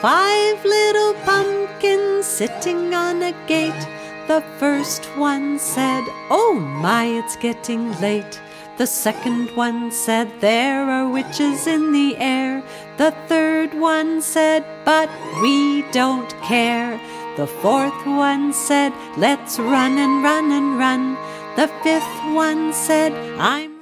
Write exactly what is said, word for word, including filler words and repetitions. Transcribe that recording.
five little pumpkins sitting on a gate. The first one said, "Oh my, it's getting late." The second one said, "There are witches in the air." The third one said, "But we don't care." The fourth one said, "Let's run and run and run." The fifth one said, "I'm